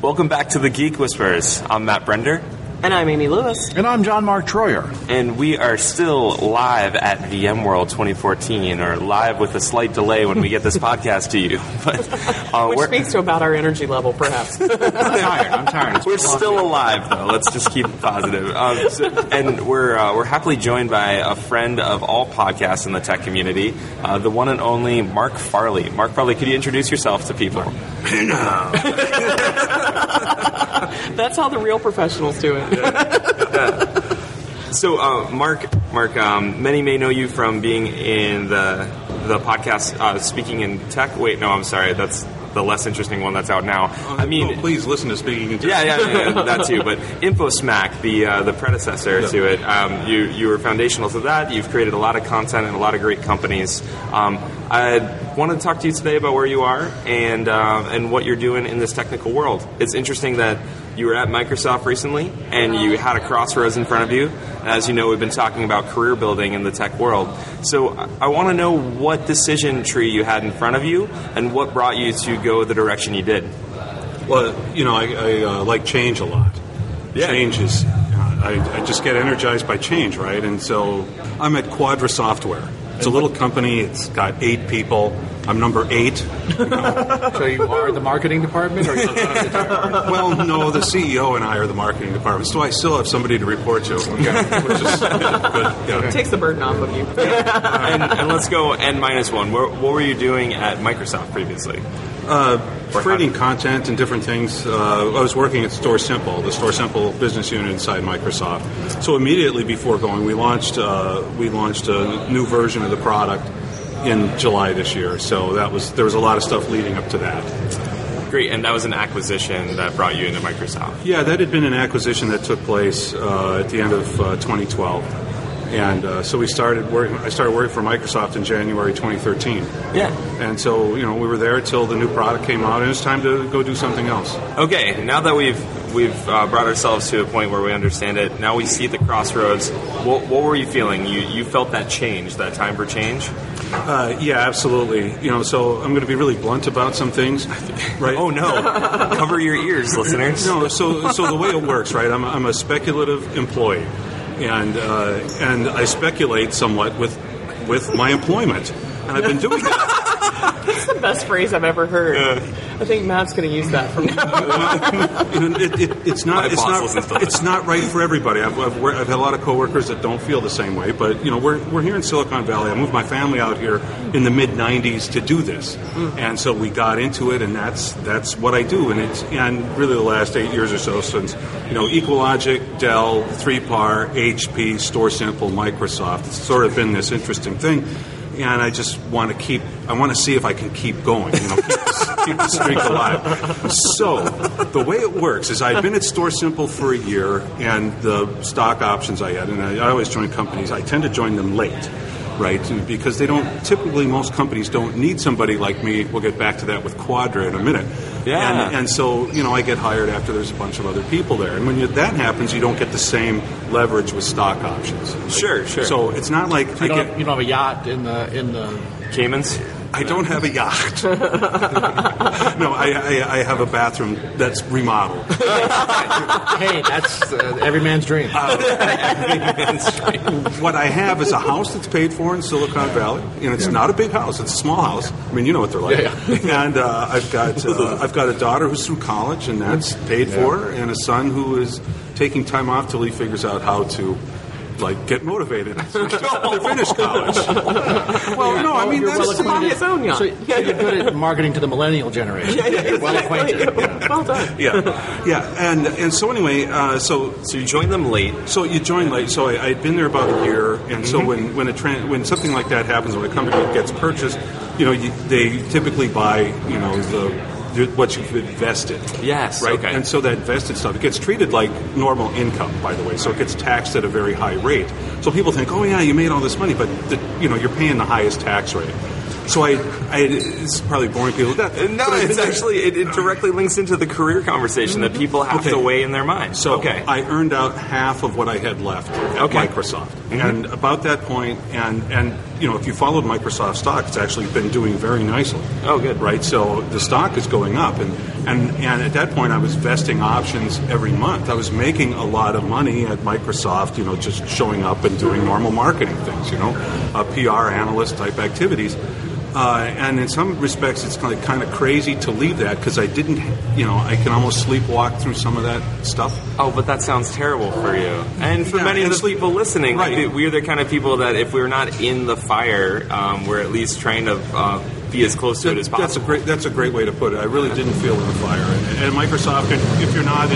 Welcome back to the Geek Whisperers. I'm Matt Brender. And I'm Amy Lewis. And I'm John Mark Troyer. And we are still live at VMworld 2014, or live with a slight delay when we get this podcast to you. But, which speaks to about our energy level, perhaps. I'm tired. We're still alive, though. Let's just keep it positive. And we're happily joined by a friend of all podcasts in the tech community, the one and only Mark Farley. Mark Farley, could you introduce yourself to people? That's how the real professionals do it. So, Mark, many may know you from being in the podcast Speaking in Tech. Wait, no, I'm sorry. That's the less interesting one that's out now. Please listen to Speaking in Tech. Yeah, that too. But InfoSmack, the predecessor to it, you were foundational to that. You've created a lot of content and a lot of great companies. I want to talk to you today about where you are and what you're doing in this technical world. It's interesting that you were at Microsoft recently, and you had a crossroads in front of you. As you know, we've been talking about career building in the tech world. So I want to know what decision tree you had in front of you, and what brought you to go the direction you did. Well, I like change a lot. Yeah. Change is, I just get energized by change, right? And so I'm at Quadra Software. It's a little company. It's got 8 people. I'm number 8. So you are the marketing department? Or you Well, no, the CEO and I are the marketing department, so I still have somebody to report to, which is good. Yeah. It takes the burden off of you. And let's go N-1. What were you doing at Microsoft previously? Creating content and different things. I was working at Store Simple, the Store Simple business unit inside Microsoft. So immediately before going, we launched a new version of the product in July this year. So there was a lot of stuff leading up to that. Great, and that was an acquisition that brought you into Microsoft. Yeah, that had been an acquisition that took place at the end of 2012. And so I started working for Microsoft in January 2013. Yeah. And so, we were there till the new product came out, and it was time to go do something else. Okay, now that we've brought ourselves to a point where we understand it, now we see the crossroads. What were you feeling? You felt that change, that time for change? Yeah, absolutely. So I'm going to be really blunt about some things, right? Oh no! Cover your ears, listeners. No, so the way it works, right? I'm a speculative employee, and I speculate somewhat with my employment, and I've been doing that. That's the best phrase I've ever heard. I think Matt's going to use that from now on. It's not right for everybody. I've had a lot of coworkers that don't feel the same way, but we're here in Silicon Valley. I moved my family out here in the mid '90s to do this, and so we got into it, and that's what I do. And really the last 8 years or so since EqualLogic, Dell, 3PAR, HP, Store Simple, Microsoft. It's sort of been this interesting thing. And I just want to see if I can keep going, keep the streak alive. So the way it works is I've been at Store Simple for a year, and the stock options I had, and I always join companies, I tend to join them late, right? Because most companies don't need somebody like me. We'll get back to that with Quadra in a minute. Yeah. And so, I get hired after there's a bunch of other people there. And when that happens, you don't get the same leverage with stock options. Sure. So it's not like you don't have a yacht in the Caymans? I don't have a yacht. No, I have a bathroom that's remodeled. Hey, that's every man's dream. What I have is a house that's paid for in Silicon Valley, and it's not a big house; it's a small house. I mean, you know what they're like. Yeah. And I've got a daughter who's through college, and that's paid for, and a son who is taking time off till he figures out how to get motivated to finish college. Well, no, I mean, that's on his own yacht. So you're good at marketing to the millennial generation. You're well acquainted. Well done. Yeah. And so anyway, so you joined them late. So you join late. So I'd been there about a year, and so when something like that happens, when a company gets purchased, they typically buy what you've invested. Yes. Right. Okay. And so that vested stuff, it gets treated like normal income, by the way. So it gets taxed at a very high rate. So people think, oh yeah, you made all this money, but you're paying the highest tax rate. So it's probably boring people to death. No, it's actually, it directly links into the career conversation that people have to weigh in their mind. So I earned out half of what I had left at Microsoft. And about that point, and if you followed Microsoft stock, it's actually been doing very nicely. Oh, good. Right? So the stock is going up. And at that point, I was vesting options every month. I was making a lot of money at Microsoft, just showing up and doing normal marketing things, PR analyst type activities. And in some respects, it's kind of crazy to leave that because I didn't, I can almost sleepwalk through some of that stuff. Oh, but that sounds terrible for you. And for many of the people listening, right. We're the kind of people that if we're not in the fire, we're at least trying to be as close to it as possible. That's a great way to put it. I really didn't feel in the fire. And Microsoft, if you're not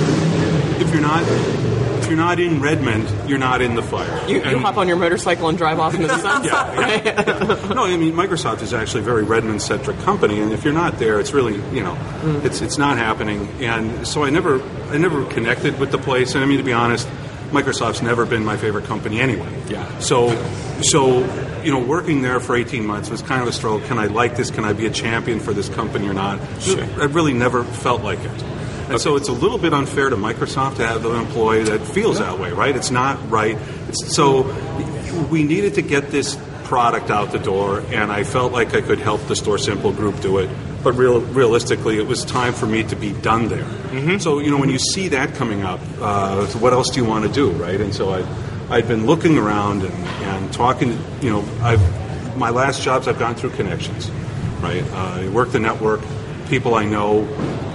in Redmond, you're not in the fire. You hop on your motorcycle and drive off into the sunset. No, I mean, Microsoft is actually a very Redmond-centric company, and if you're not there, it's really, it's not happening. And so I never connected with the place. And I mean, to be honest, Microsoft's never been my favorite company anyway. Yeah. So working there for 18 months was kind of a struggle. Can I like this? Can I be a champion for this company or not? Sure. I really never felt like it. And so it's a little bit unfair to Microsoft to have an employee that feels that way, right? It's not right. So we needed to get this product out the door, and I felt like I could help the Store Simple group do it. But realistically, it was time for me to be done there. Mm-hmm. So, when you see that coming up, what else do you want to do, right? And so I'd been looking around and talking, my last jobs I've gone through connections, right? I worked the network, people I know,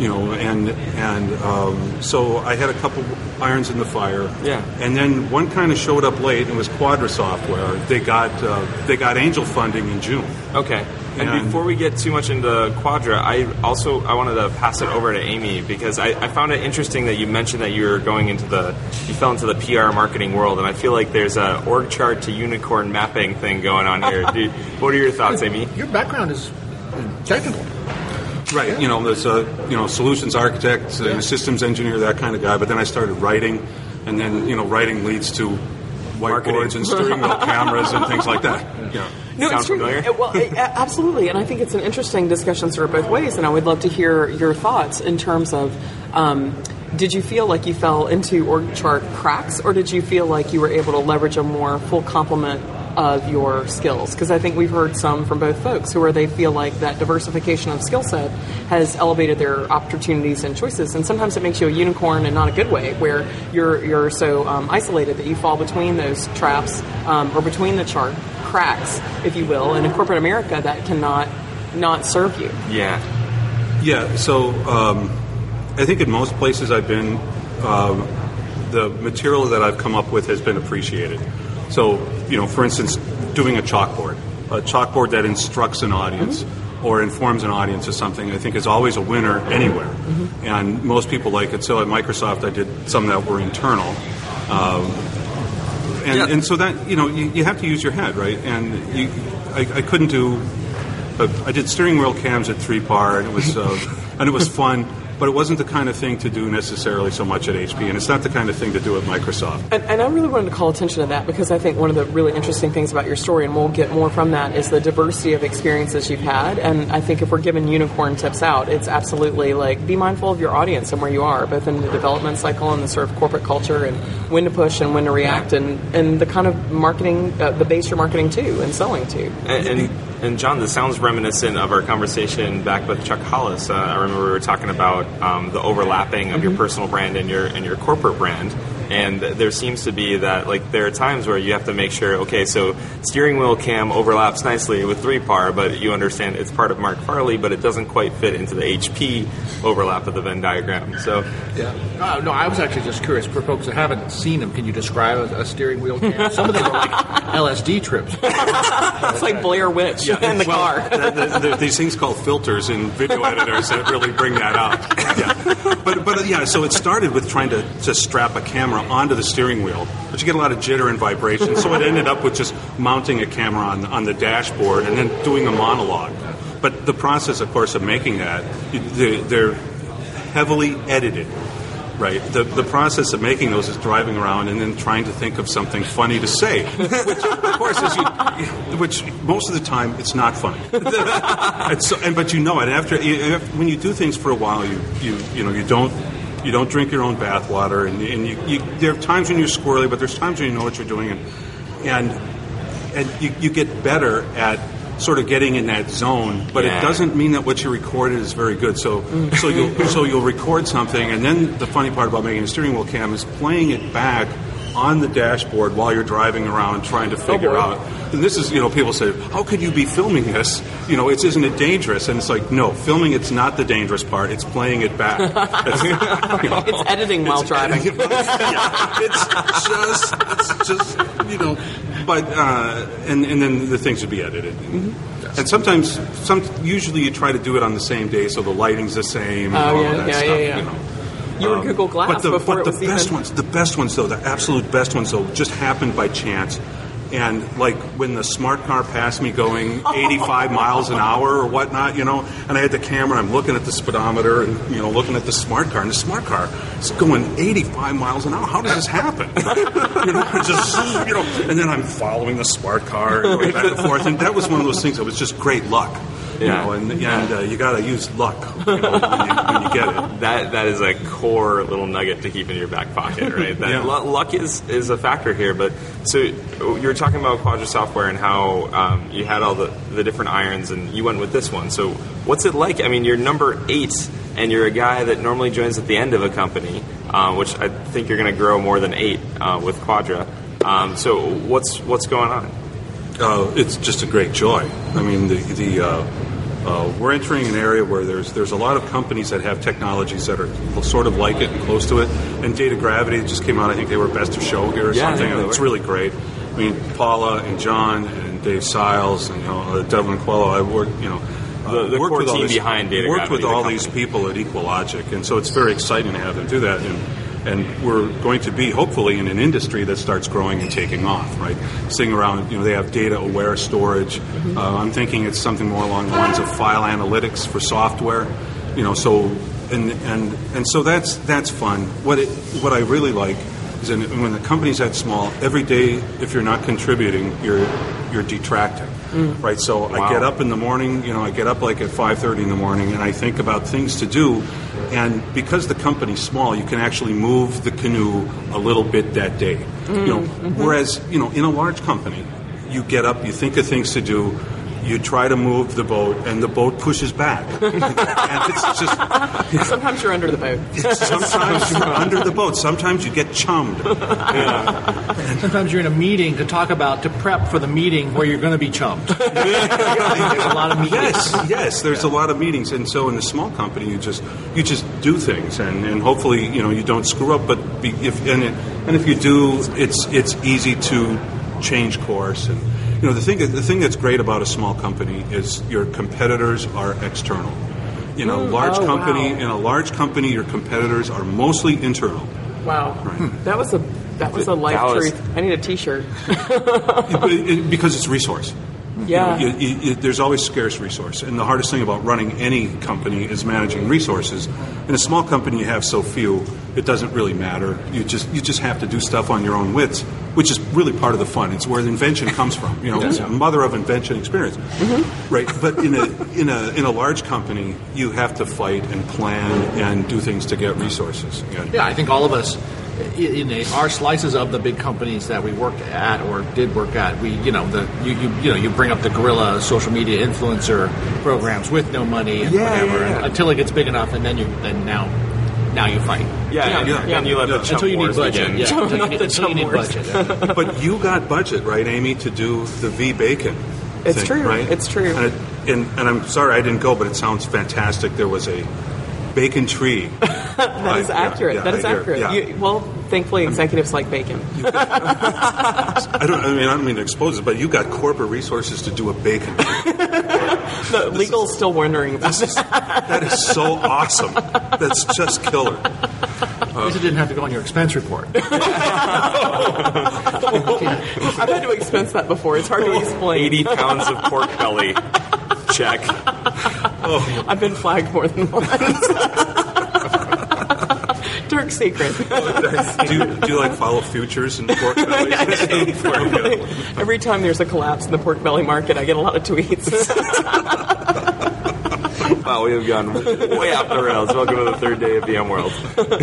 so I had a couple irons in the fire. Yeah. And then one kind of showed up late, and it was Quadra Software. They got angel funding in June. Okay. And before we get too much into Quadra, I wanted to pass it over to Amy because I found it interesting that you mentioned that you fell into the PR marketing world, and I feel like there's a org chart to unicorn mapping thing going on here. What are your thoughts, Amy? Your background is technical. Right, there's a solutions architect, systems engineer, that kind of guy. But then I started writing, and then writing leads to whiteboards and steering wheel cameras and things like that. Yeah. No, Sound it's true. familiar? Well, absolutely, and I think it's an interesting discussion sort of both ways. And I would love to hear your thoughts in terms of. Did you feel like you fell into org chart cracks, or did you feel like you were able to leverage a more full complement of your skills? Because I think we've heard some from both folks where they feel like that diversification of skill set has elevated their opportunities and choices, and sometimes it makes you a unicorn in not a good way, where you're so isolated that you fall between those traps or between the chart cracks, if you will, in a corporate America that cannot not serve you. Yeah. So I think in most places I've been, the material that I've come up with has been appreciated. So, for instance, doing a chalkboard that instructs an audience or informs an audience of something, I think is always a winner anywhere. Mm-hmm. And most people like it. So at Microsoft, I did some that were internal. And so that, you have to use your head, right? And I couldn't do, I did steering wheel cams at 3PAR, and it was fun. But it wasn't the kind of thing to do necessarily so much at HP, and it's not the kind of thing to do at Microsoft. And I really wanted to call attention to that because I think one of the really interesting things about your story, and we'll get more from that, is the diversity of experiences you've had. And I think if we're giving unicorn tips out, it's absolutely like be mindful of your audience and where you are, both in the development cycle and the sort of corporate culture, and when to push and when to react, and the kind of marketing, the base you're marketing to and selling to. And John, this sounds reminiscent of our conversation back with Chuck Hollis. I remember we were talking about the overlapping of your personal brand and your corporate brand. And there seems to be that, there are times where you have to make sure, okay, so steering wheel cam overlaps nicely with 3PAR, but you understand it's part of Mark Farley, but it doesn't quite fit into the HP overlap of the Venn diagram. So, yeah. No, I was actually just curious. For folks that haven't seen them, can you describe a steering wheel cam? Some of them are like LSD trips. It's like Blair Witch in the car. These things called filters in video editors that really bring that out. Yeah. But so it started with trying to strap a camera onto the steering wheel, but you get a lot of jitter and vibration, so it ended up with just mounting a camera on the dashboard and then doing a monologue. But the process, of course, of making that, they're heavily edited. right? The process of making those is driving around and then trying to think of something funny to say, which, of course, which most of the time it's not funny. But you know it. And when you do things for a while, you don't drink your own bathwater, and there are times when you're squirrely, but there's times when you know what you're doing, and you get better at sort of getting in that zone, but it doesn't mean that what you recorded is very good. So you'll record something, and then the funny part about making a steering wheel cam is playing it back on the dashboard while you're driving around trying to figure out. And this is, people say, how could you be filming this? Isn't it dangerous? And it's like, no, filming it's not the dangerous part. It's playing it back. It's editing while driving. It's just but and then the things would be edited. Mm-hmm. And sometimes, usually you try to do it on the same day, so the lighting's the same. And all that stuff. You were Google Glass before it was the best ones, though, the absolute best ones, though, just happened by chance. And, like, when the smart car passed me going 85 miles an hour or whatnot, and I had the camera, I'm looking at the speedometer and, looking at the smart car, and the smart car is going 85 miles an hour. How does this happen? And then I'm following the smart car and going back and forth. And that was one of those things that was just great luck. And you got to use luck when you get it. That is a core little nugget to keep in your back pocket, right? Luck is a factor here. But so you were talking about Quadra Software and how you had all the different irons, and you went with this one. So what's it like? I mean, you're number 8, and you're a guy that normally joins at the end of a company, which I think you're going to grow more than 8 with Quadra. So what's going on? It's just a great joy. I mean, we're entering an area where there's a lot of companies that have technologies that are sort of like it and close to it. And Data Gravity just came out. I think they were best of show here or something. And it's really great. I mean, Paula and John and Dave Siles and Devlin Quello. I worked, the core team behind Data Gravity. Worked with all these people at EqualLogic, and so it's very exciting to have them do that. And we're going to be, hopefully, in an industry that starts growing and taking off, right? Sitting around, they have data-aware storage. Mm-hmm. I'm thinking it's something more along the lines of file analytics for software. So that's fun. What I really like is when the company's that small, every day, if you're not contributing, you're detracting. Right, so wow. I get up in the morning, I get up like at 5:30 in the morning, and I think about things to do. And because the company's small, you can actually move the canoe a little bit that day. Whereas, in a large company, you get up, you think of things to do, you try to move the boat, and the boat pushes back. And it's just... Sometimes you're under the boat. Sometimes you're under the boat. Sometimes you get chummed. Sometimes you're in a meeting to prep for the meeting where you're going to be chummed. There's a lot of meetings. Yes, there's a lot of meetings. And so in a small company, you just do things. And hopefully, you don't screw up. But if you do, it's easy to change course. And the thing that's great about a small company is your competitors are external. In a large company, your competitors are mostly internal. Wow, right. That was a life truth. I need a T-shirt. Because it's resource. Yeah. There's always scarce resource, and the hardest thing about running any company is managing resources. In a small company, you have so few, it doesn't really matter. You just have to do stuff on your own wits, which is really part of the fun. It's where the invention comes from. It's a mother of invention experience, right? But in a large company, you have to fight and plan and do things to get resources. Yeah, I think all of us. In our slices of the big companies that we worked at or did work at, you bring up the guerrilla social media influencer programs with no money and whatever until it gets big enough, and then now you fight. And you let the chump until you need wars budget. begin. Until you need budget. But you got budget, right, Amy, to do the V-Bacon. It's true. Right? It's true. And I'm sorry I didn't go, but it sounds fantastic. There was a bacon tree. That is accurate. That is accurate. Yeah. Thankfully, executives like bacon. I don't mean to expose it, but you got corporate resources to do a bacon tree. The legal's still wondering about that is so awesome. That's just killer. At least it didn't have to go on your expense report. I've had to expense that before. It's hard to explain. 80 pounds of pork belly. Check. I've been flagged more than once. Dark secret. do you like follow futures and pork bellies? Every time there's a collapse in the pork belly market, I get a lot of tweets. Wow, we have gone way off the rails. Welcome to the third day of VM World.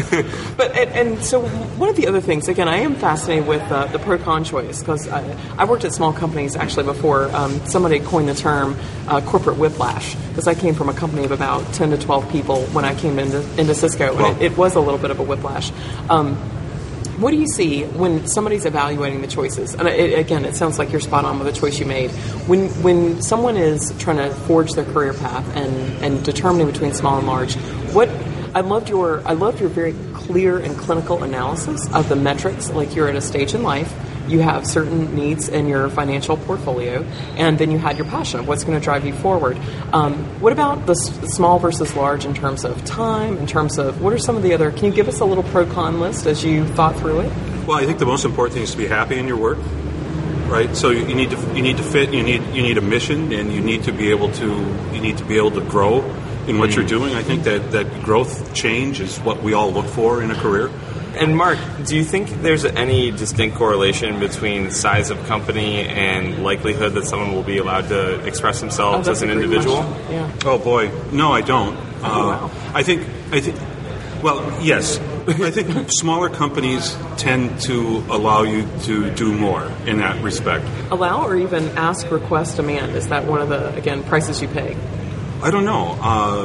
And so one of the other things, again, I am fascinated with the pro-con choice, because I worked at small companies actually before somebody coined the term corporate whiplash, because I came from a company of about 10 to 12 people when I came into Cisco, and it was a little bit of a whiplash. What do you see when somebody's evaluating the choices? And again, it sounds like you're spot on with the choice you made. When someone is trying to forge their career path and determining between small and large, I loved your very clear and clinical analysis of the metrics. Like, you're at a stage in life, you have certain needs in your financial portfolio, and then you had your passion of what's going to drive you forward. What about the small versus large in terms of time, in terms of what are some of the other, can you give us a little pro-con list as you thought through it? Well, I think the most important thing is to be happy in your work, right? So you need to fit, you need a mission, and you need to be able to grow in what you're doing. I think that growth, change is what we all look for in a career. And Mark, do you think there's any distinct correlation between size of company and likelihood that someone will be allowed to express themselves as an individual? Yeah. Oh boy, no, I don't. Wow. I think. Well, yes. I think smaller companies tend to allow you to do more in that respect. Allow or even ask, request, demand. Is that one of the, again, prices you pay? I don't know.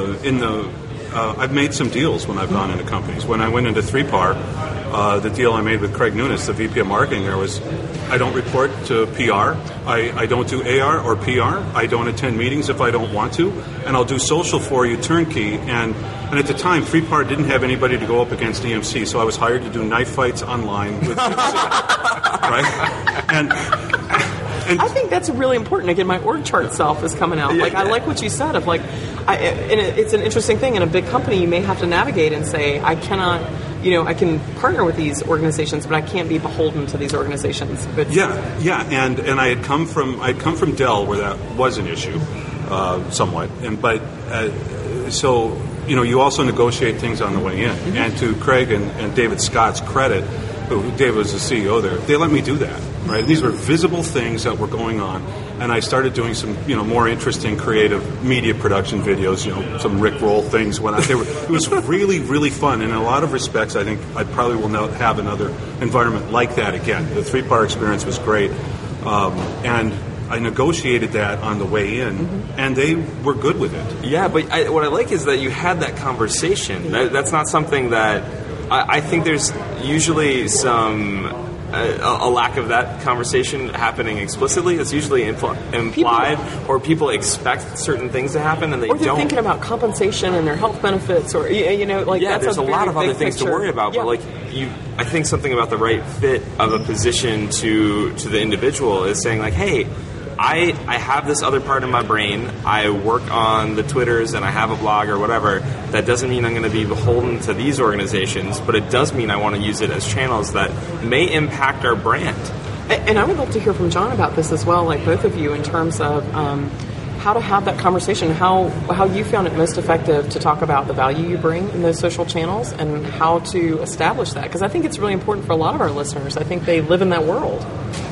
I've made some deals when I've gone into companies. When I went into 3PAR, the deal I made with Craig Nunes, the VP of Marketing, there was, I don't report to PR, I don't do AR or PR, I don't attend meetings if I don't want to, and I'll do social for you turnkey. And at the time, 3PAR didn't have anybody to go up against EMC, so I was hired to do knife fights online with EMC, right? And I think that's really important. Again, my org chart self is coming out. Like, I like what you said of, like, and it's an interesting thing. In a big company, you may have to navigate and say, I cannot, I can partner with these organizations, but I can't be beholden to these organizations. But and I had come from Dell, where that was an issue, somewhat. So you also negotiate things on the way in. Mm-hmm. And to Craig and David Scott's credit, David was the CEO there, they let me do that. Right? These were visible things that were going on, and I started doing some, more interesting, creative media production videos. Some Rickroll things. It was really, really fun, and in a lot of respects, I think I probably will not have another environment like that again. The 3PAR experience was great, and I negotiated that on the way in, mm-hmm. and they were good with it. Yeah, but what I like is that you had that conversation. That's not something that I think there's usually some. A lack of that conversation happening explicitly. It's usually implied, or people expect certain things to happen and they don't. Or they're thinking about compensation and their health benefits, or that's there's a lot of other things picture. to worry about. Yeah. But I think something about the right fit of a position to the individual is saying like, hey, I have this other part of my brain. I work on the Twitters and I have a blog or whatever. That doesn't mean I'm going to be beholden to these organizations, but it does mean I want to use it as channels that may impact our brand. And I would love to hear from John about this as well, like both of you, in terms of how to have that conversation, how you found it most effective to talk about the value you bring in those social channels and how to establish that. Because I think it's really important for a lot of our listeners. I think they live in that world.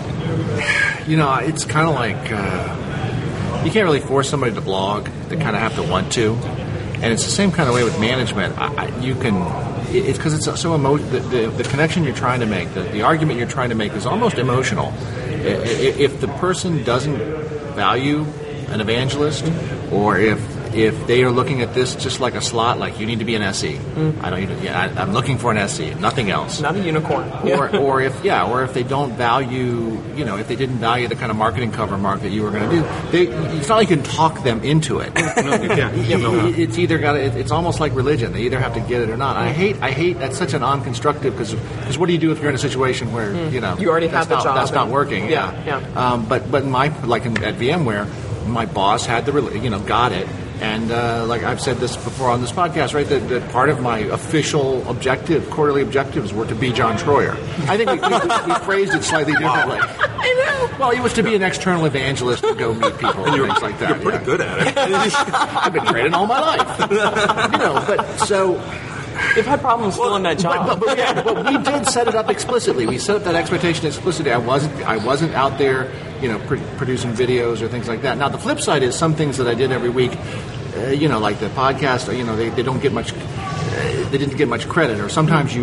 It's kind of like you can't really force somebody to blog. They kind of have to want to, and it's the same kind of way with management. You can, it's because it's so the connection you're trying to make, the argument you're trying to make is almost emotional. If the person doesn't value an evangelist, or if they are looking at this just like a slot, like you need to be an SE. I'm looking for an SE, nothing else. Not a unicorn. Or if they don't value, if they didn't value the kind of marketing cover, Mark, that you were going to do, it's not like you can talk them into it. No, you can't. It's either it's almost like religion. They either have to get it or not. I hate that's such an unconstructive, because what do you do if you're in a situation where you already have the job? That's not working. Yeah. But at VMware, my boss had got it. And like I've said this before on this podcast, right, that part of my official quarterly objectives were to be John Troyer. I think we phrased it slightly differently. I know. Well, he was to be an external evangelist to go meet people and things like that. You're pretty good at it. I've been training all my life. But so They've had problems filling that job. But we did set it up explicitly. We set up that expectation explicitly. I wasn't out there, producing videos or things like that. Now, the flip side is some things that I did every week, like the podcast, they don't get much. They didn't get much credit, or sometimes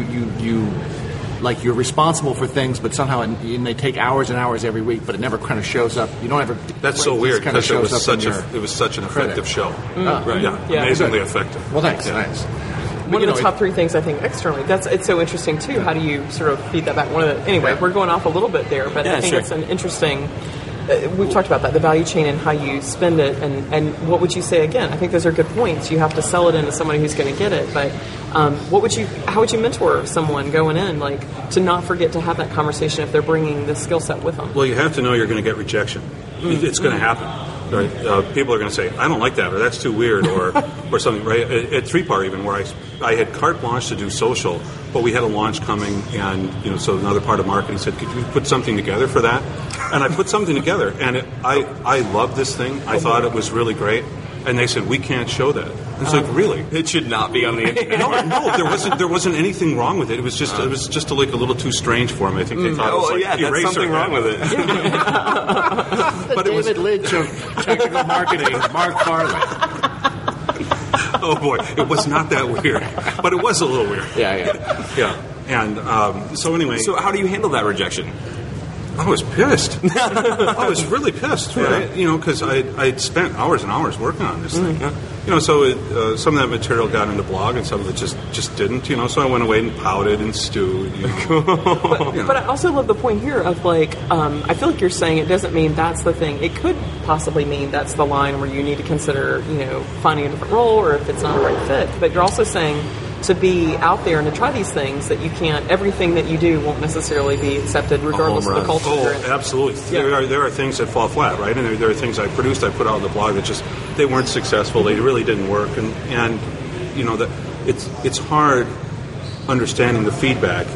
you're responsible for things, but somehow they take hours and hours every week, but it never kind of shows up. You don't ever. That's so weird because it was such an effective show. Right. Yeah, amazingly effective. Well, thanks. Yeah. Thanks. One of the top three things I think externally. It's so interesting too. How do you sort of feed that back? We're going off a little bit there, but I think it's an interesting. We've talked about that, the value chain and how you spend it, and what would you say again? I think those are good points. You have to sell it into somebody who's going to get it, but how would you mentor someone going in, to not forget to have that conversation if they're bringing the skill set with them? Well, you have to know you're going to get rejection. It's going to happen. Right? People are going to say, I don't like that, or that's too weird, or something, right? At 3PAR even, where I had carte blanche to do social, but we had a launch coming, and so another part of marketing said, could you put something together for that? And I put something together, and I loved this thing. I thought it was really great. And they said, we can't show that. And it's like, really? It should not be on the internet. No, there wasn't anything wrong with it. It was just a little too strange for them. I think they thought it was like Eraser. That's something wrong with it. But David Lynch of technical marketing, Mark Farley. Oh boy, it was not that weird, but it was a little weird. Yeah. And so anyway, so how do you handle that rejection? I was pissed. I was really pissed, right? Because I'd spent hours and hours working on this thing. So some of that material got into blog, and some of it just didn't. So I went away and pouted and stewed. But I also love the point here of I feel like you're saying it doesn't mean that's the thing. It could possibly mean that's the line where you need to consider, finding a different role, or if it's not the right fit. But you're also saying to be out there and to try these things that you can't. Everything that you do won't necessarily be accepted, regardless of the culture. Oh, absolutely. Yeah. There are things that fall flat, right? And there are things I produced, I put out on the blog that they weren't successful. They really didn't work, and that it's hard understanding the feedback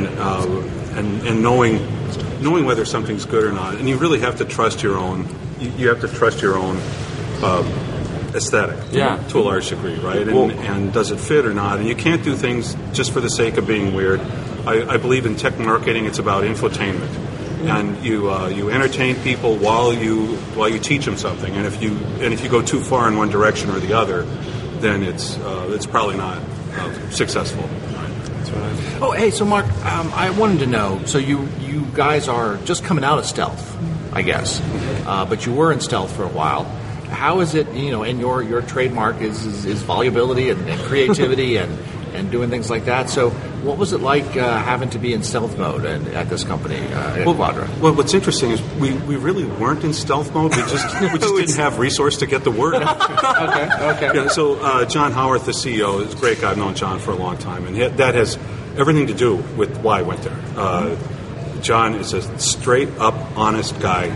and knowing whether something's good or not. And you really have to trust your own. You have to trust your own. Aesthetic, to a large degree, right? And does it fit or not? And you can't do things just for the sake of being weird. I believe in tech marketing; it's about infotainment, and you entertain people while you teach them something. And if you go too far in one direction or the other, then it's probably not successful. That's right. Oh, hey, so Mark, I wanted to know. So you guys are just coming out of stealth, I guess, but you were in stealth for a while. How is it, and your trademark is volubility and creativity and doing things like that. So what was it like having to be in stealth mode at this company, Quadra? Well, what's interesting is we really weren't in stealth mode. We just didn't have resource to get the word out. Okay. Yeah, so John Howarth, the CEO, is a great guy. I've known John for a long time, and that has everything to do with why I went there. John is a straight-up, honest guy,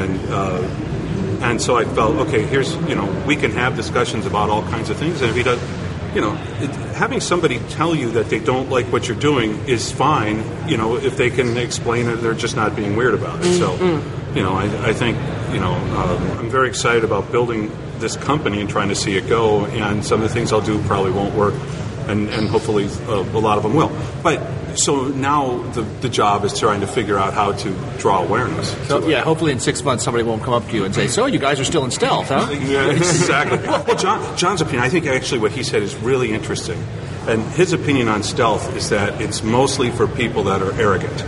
and so I felt, okay, here's, we can have discussions about all kinds of things. And if he does, having somebody tell you that they don't like what you're doing is fine, if they can explain it, they're just not being weird about it. So, I think, I'm very excited about building this company and trying to see it go. And some of the things I'll do probably won't work. And hopefully a lot of them will. But so now the job is trying to figure out how to draw awareness. So hopefully in 6 months somebody won't come up to you and say, "So you guys are still in stealth, huh?" Yeah, exactly. Well, John's opinion, I think actually what he said is really interesting. And his opinion on stealth is that it's mostly for people that are arrogant.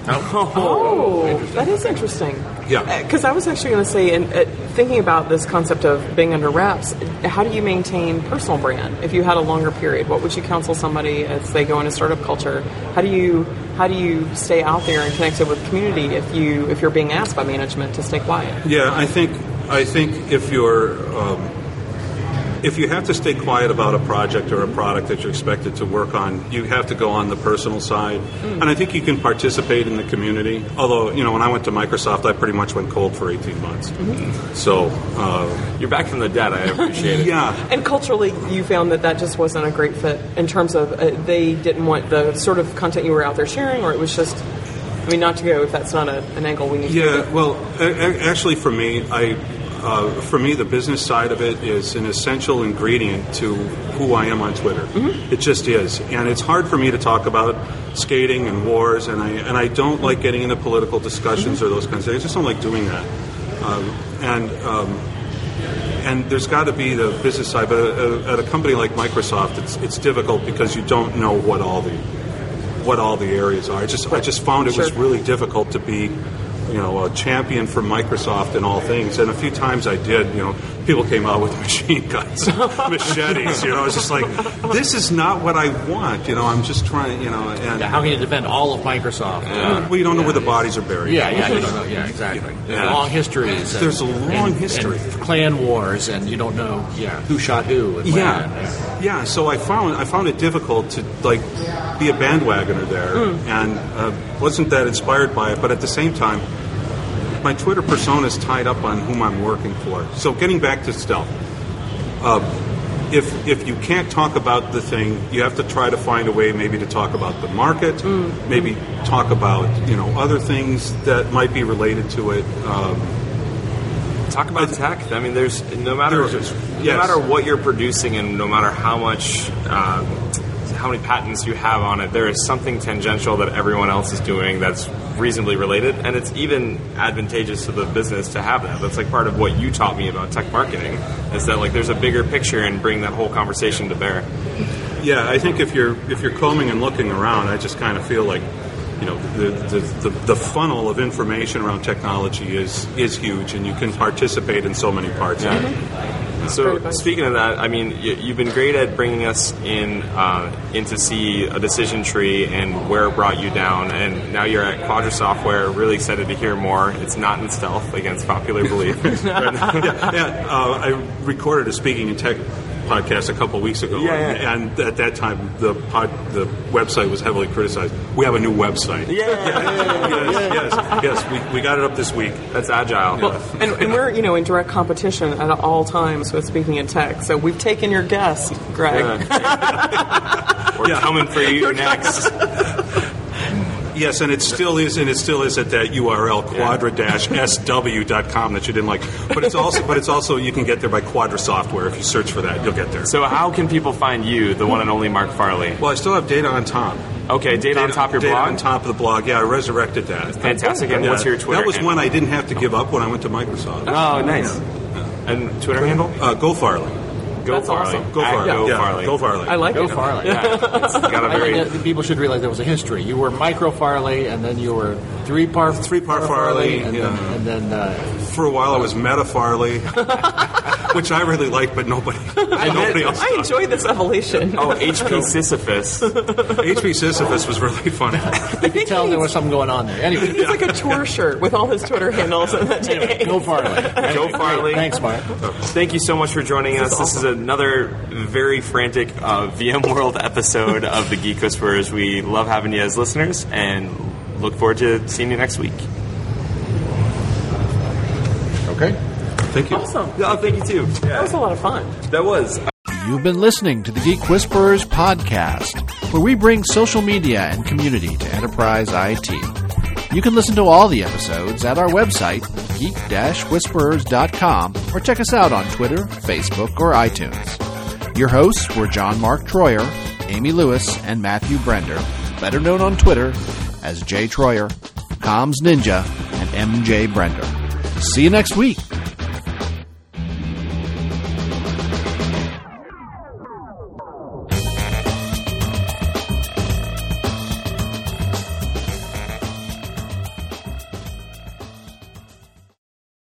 Oh, that is interesting. Yeah. Because I was actually going to say, thinking about this concept of being under wraps, how do you maintain personal brand? If you had a longer period, what would you counsel somebody as they go into startup culture? How do you stay out there and connected with the community if you're being asked by management to stay quiet? Yeah, I think if you're if you have to stay quiet about a project or a product that you're expected to work on, you have to go on the personal side. And I think you can participate in the community. Although, when I went to Microsoft, I pretty much went cold for 18 months. So you're back from the dead. I appreciate it. Yeah. And culturally, you found that just wasn't a great fit in terms of they didn't want the sort of content you were out there sharing, or it was just... not to go if that's not an angle we need to go. Yeah, well, actually for me, the business side of it is an essential ingredient to who I am on Twitter. It just is, and it's hard for me to talk about skating and wars, and I don't like getting into political discussions or those kinds of things. I just don't like doing that. And there's got to be the business side, but at a company like Microsoft, it's difficult because you don't know what all the areas are. I just found it was really difficult to be, a champion for Microsoft in all things. And a few times I did, people came out with machine guns, machetes. I was just like, this is not what I want. I'm just trying, and how can you defend all of Microsoft? Well, you don't know where the bodies are buried. You don't know. Yeah, exactly. Long histories. There's a long history. And clan wars, and you don't know, who shot who. And when. So I found it difficult to be a bandwagoner there, and wasn't that inspired by it. But at the same time, my Twitter persona is tied up on whom I'm working for. So getting back to stealth, if you can't talk about the thing, you have to try to find a way maybe to talk about the market, maybe talk about other things that might be related to it. Talk about tech. I mean, there's no matter what you're producing, and no matter how many patents you have on it, there is something tangential that everyone else is doing that's reasonably related, and it's even advantageous to the business to have that. That's part of what you taught me about tech marketing, is that there's a bigger picture and bring that whole conversation to bear. Yeah, I think if you're combing and looking around, I just kind of feel like the funnel of information around technology is huge, and you can participate in so many parts of it. So speaking of that, I mean, you've been great at bringing us in to see a decision tree and where it brought you down, and now you're at Quadra Software. Really excited to hear more. It's not in stealth against popular belief. I recorded a Speaking in Tech podcast a couple of weeks ago, and at that time the website was heavily criticized. We have a new website. Yes, we got it up this week. That's agile. Well, and we're in direct competition at all times with Speaking in Tech. So we've taken your guest, Greg. We're coming for you next. Yes, and it still is at that URL quadra-sw.com that you didn't like. But it's also you can get there by Quadra Software. If you search for that, you'll get there. So how can people find you, the one and only Mark Farley? Well, I still have Data on Top. Okay, Data on Top your blog? Data on Top of the blog. Yeah, I resurrected that. Fantastic. And what's your Twitter That was handle? one I didn't have to give up when I went to Microsoft. Oh, nice. And Twitter handle? Go Farley. Go Farley. Awesome. Go Farley. Farley. Go Farley. I like Go it. Farley. Yeah. It's got a very... People should realize there was a history. You were Micro Farley, and then you were three-part Farley, and then for a while I was Meta Farley, which I really liked, but nobody else. I enjoyed this evolution. Oh, HP Sisyphus. HP Sisyphus was really funny. I could tell there was something going on there. Anyway, It's like a tour shirt with all his Twitter handles in that day. Go Farley. Go Farley. Thanks, Mark. Thank you so much for joining us. This is another very frantic VMworld episode of the Geek Whisperers. We love having you as listeners, and look forward to seeing you next week. Okay. Thank you. Awesome. Oh, thank you too. That was a lot of fun. That was. You've been listening to the Geek Whisperers podcast, where we bring social media and community to enterprise IT. You can listen to all the episodes at our website, geek-whisperers.com, or check us out on Twitter, Facebook, or iTunes. Your hosts were John Mark Troyer, Amy Lewis, and Matthew Brender, better known on Twitter as Jay Troyer, Comms Ninja, and MJ Brender. See you next week.